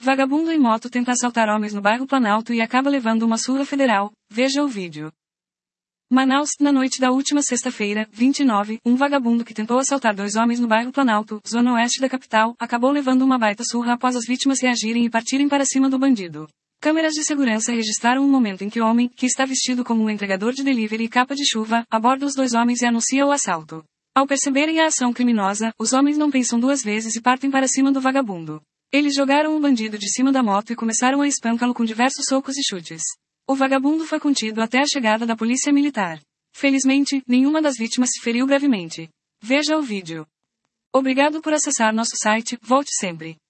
Vagabundo em moto tenta assaltar homens no bairro Planalto e acaba levando uma surra federal. Veja o vídeo. Manaus, na noite da última sexta-feira, 29, um vagabundo que tentou assaltar 2 homens no bairro Planalto, zona oeste da capital, acabou levando uma baita surra após as vítimas reagirem e partirem para cima do bandido. Câmeras de segurança registraram um momento em que o homem, que está vestido como um entregador de delivery e capa de chuva, aborda os 2 homens e anuncia o assalto. Ao perceberem a ação criminosa, os homens não pensam 2 vezes e partem para cima do vagabundo. Eles jogaram o bandido de cima da moto e começaram a espancá-lo com diversos socos e chutes. O vagabundo foi contido até a chegada da polícia militar. Felizmente, nenhuma das vítimas se feriu gravemente. Veja o vídeo. Obrigado por acessar nosso site, volte sempre.